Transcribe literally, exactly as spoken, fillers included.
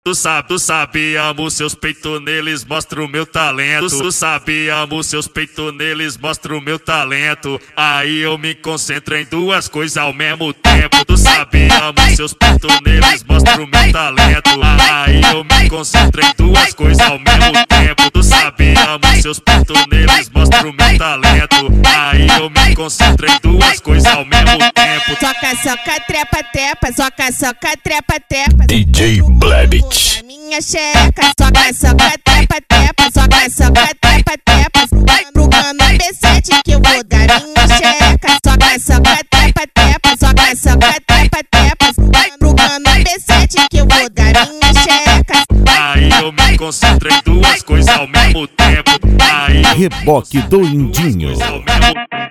Tu sabe, tu sabe, amo seus peitos, neles mostro o meu talento. Tu sabe, amo seus peitos, neles mostro o meu talento. Aí eu me concentro em duas coisas ao mesmo tempo. Tu sabe, amo seus peitos, neles mostro o meu talento. Aí eu me concentro em duas coisas ao mesmo tempo. Tu sabe, amo seus peitos, neles mostro o meu talento. Aí eu me concentro em duas coisas ao mesmo tempo. Soca, soca, trepa, trepa, soca, soca, trepa, trepa. D J Blevit. Na minha xereca, soca, soca, trepa, trepa, soca, soca, trepa, trepa. Pro mano B sete que eu vou dar minha xereca. Soca, soca, trepa, trepa, soca, soca, trepa, trepa. Pro mano B sete que eu vou dar minha xereca. Aí eu me concentro em duas coisas ao mesmo tempo. Aí eu Reboque do Indinho. ao mesmo